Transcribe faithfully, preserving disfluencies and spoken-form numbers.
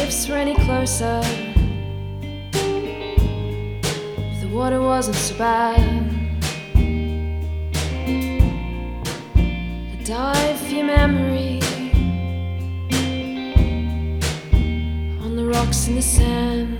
lips were any closer, if the water wasn't so bad, I'd dive for your memory on the rocks in the sand.